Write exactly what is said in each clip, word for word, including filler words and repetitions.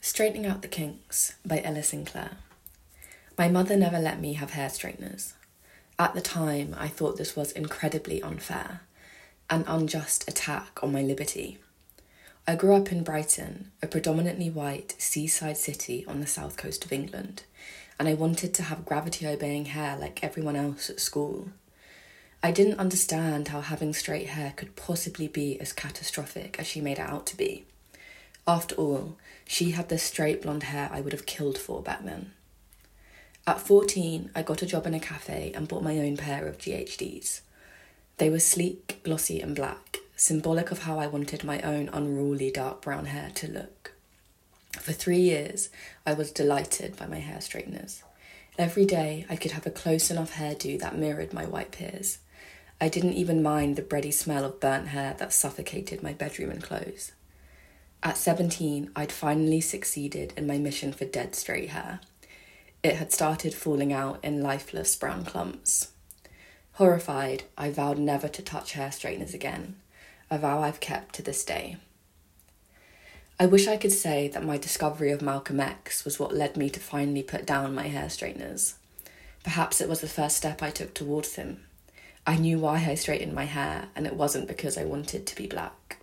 Straightening Out the Kinks by Ella Sinclair. My mother never let me have hair straighteners. At the time, I thought this was incredibly unfair, an unjust attack on my liberty. I grew up in Brighton, a predominantly white seaside city on the south coast of England, and I wanted to have gravity-obeying hair like everyone else at school. I didn't understand how having straight hair could possibly be as catastrophic as she made it out to be. After all, she had the straight blonde hair I would have killed for back then. At fourteen, I got a job in a cafe and bought my own pair of G H Ds. They were sleek, glossy and black, symbolic of how I wanted my own unruly dark brown hair to look. For three years, I was delighted by my hair straighteners. Every day, I could have a close enough hairdo that mirrored my white peers. I didn't even mind the bready smell of burnt hair that suffocated my bedroom and clothes. At seventeen, I'd finally succeeded in my mission for dead straight hair. It had started falling out in lifeless brown clumps. Horrified, I vowed never to touch hair straighteners again, a vow I've kept to this day. I wish I could say that my discovery of Malcolm X was what led me to finally put down my hair straighteners. Perhaps it was the first step I took towards him. I knew why I straightened my hair, and it wasn't because I wanted to be black.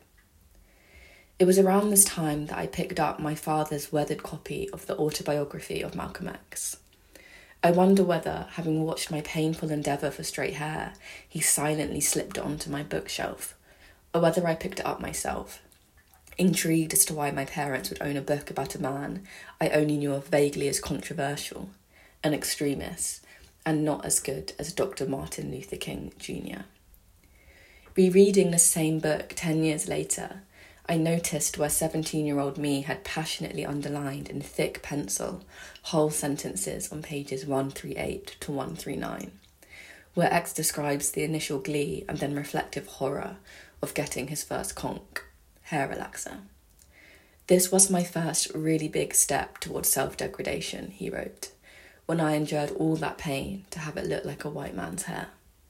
It was around this time that I picked up my father's weathered copy of the autobiography of Malcolm X. I wonder whether, having watched my painful endeavour for straight hair, he silently slipped it onto my bookshelf, or whether I picked it up myself, intrigued as to why my parents would own a book about a man I only knew of vaguely as controversial, an extremist, and not as good as Doctor Martin Luther King Junior Rereading the same book ten years later, I noticed where seventeen-year-old me had passionately underlined in thick pencil whole sentences on pages one thirty-eight to one thirty-nine, where X describes the initial glee and then reflective horror of getting his first conk, hair relaxer. This was my first really big step towards self-degradation, he wrote, when I endured all that pain to have it look like a white man's hair.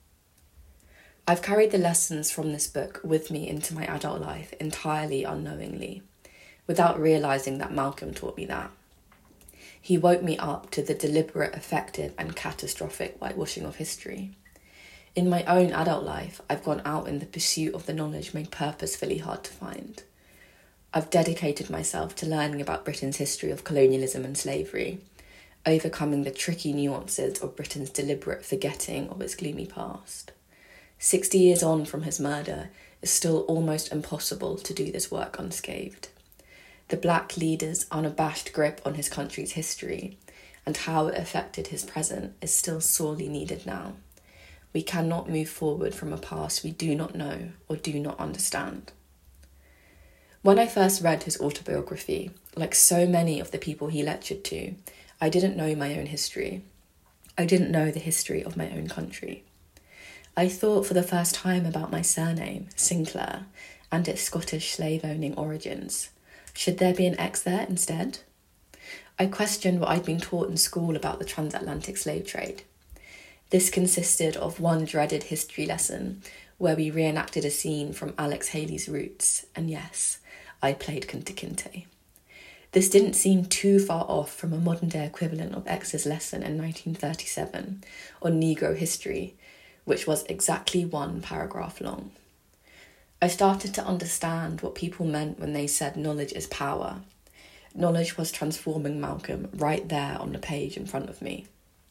I've carried the lessons from this book with me into my adult life entirely unknowingly, without realising that Malcolm taught me that. He woke me up to the deliberate, effective and catastrophic whitewashing of history. In my own adult life, I've gone out in the pursuit of the knowledge made purposefully hard to find. I've dedicated myself to learning about Britain's history of colonialism and slavery, overcoming the tricky nuances of Britain's deliberate forgetting of its gloomy past. Sixty years on from his murder, it's still almost impossible to do this work unscathed. The black leader's unabashed grip on his country's history and how it affected his present is still sorely needed now. We cannot move forward from a past we do not know or do not understand. When I first read his autobiography, like so many of the people he lectured to, I didn't know my own history. I didn't know the history of my own country. I thought for the first time about my surname, Sinclair, and its Scottish slave-owning origins. Should there be an X there instead? I questioned what I'd been taught in school about the transatlantic slave trade. This consisted of one dreaded history lesson where we reenacted a scene from Alex Haley's Roots, and yes, I played Kunta Kinte. This didn't seem too far off from a modern-day equivalent of X's lesson in nineteen thirty-seven on Negro history, which was exactly one paragraph long. I started to understand what people meant when they said knowledge is power. Knowledge was transforming Malcolm right there on the page in front of me.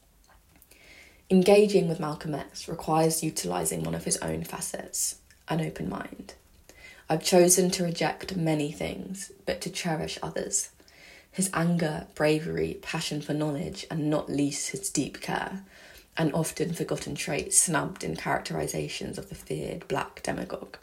Engaging with Malcolm X requires utilising one of his own facets, an open mind. I've chosen to reject many things, but to cherish others. His anger, bravery, passion for knowledge, and not least his deep care, an often forgotten trait snubbed in characterisations of the feared black demagogue.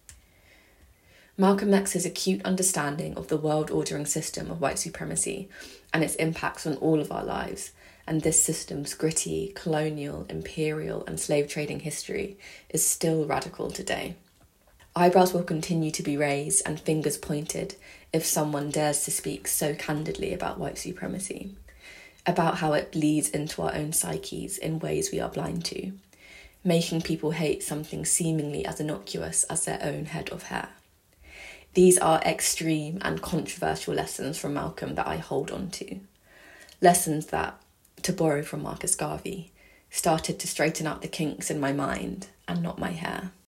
Malcolm X's acute understanding of the world-ordering system of white supremacy and its impacts on all of our lives, and this system's gritty, colonial, imperial and slave-trading history is still radical today. Eyebrows will continue to be raised and fingers pointed if someone dares to speak so candidly about white supremacy, about how it bleeds into our own psyches in ways we are blind to, making people hate something seemingly as innocuous as their own head of hair. These are extreme and controversial lessons from Malcolm that I hold on to. Lessons that, to borrow from Marcus Garvey, started to straighten out the kinks in my mind and not my hair.